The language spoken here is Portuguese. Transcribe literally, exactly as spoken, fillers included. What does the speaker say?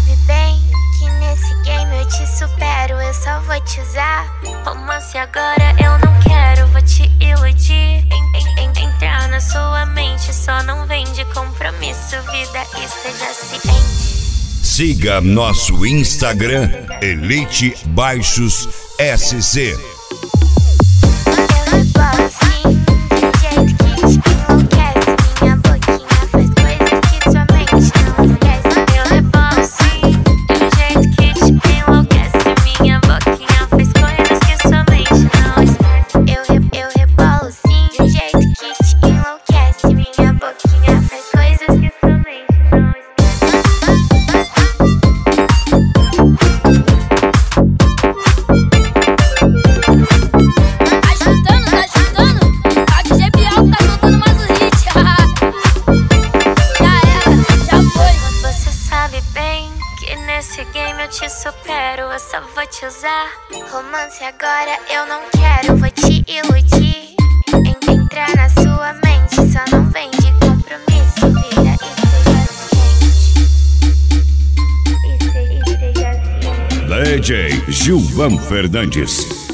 sabe bem que nesse game eu te supero, eu só vou te usar. Romance agora eu não quero, vou te iludir. En en en entrar na sua mente, só não vem de compromisso, vida, esteja ciente. Siga nosso Instagram, Elite Baixos S C. Nesse game eu te supero, eu só vou te usar. Romance agora eu não quero, vou te iludir. En entrar na sua mente, só não vem de compromisso, vida, esteja ciente. Esteja ciente. D J Gilvan Fernandes.